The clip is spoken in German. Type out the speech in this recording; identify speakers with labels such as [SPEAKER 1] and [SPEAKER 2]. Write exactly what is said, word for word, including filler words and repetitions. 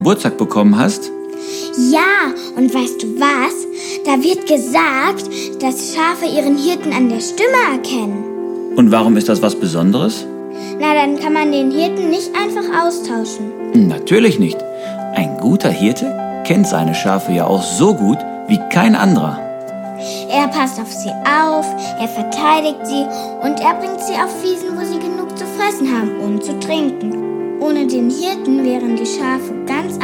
[SPEAKER 1] Geburtstag bekommen hast?
[SPEAKER 2] Ja, und weißt du was? Da wird gesagt, dass Schafe ihren Hirten an der Stimme erkennen.
[SPEAKER 1] Und warum ist das was Besonderes?
[SPEAKER 2] Na, dann kann man den Hirten nicht einfach austauschen.
[SPEAKER 1] Natürlich nicht. Ein guter Hirte kennt seine Schafe ja auch so gut wie kein anderer.
[SPEAKER 2] Er passt auf sie auf, er verteidigt sie und er bringt sie auf Wiesen, wo sie genug zu fressen haben und zu trinken. Ohne den Hirten wären die Schafe ganz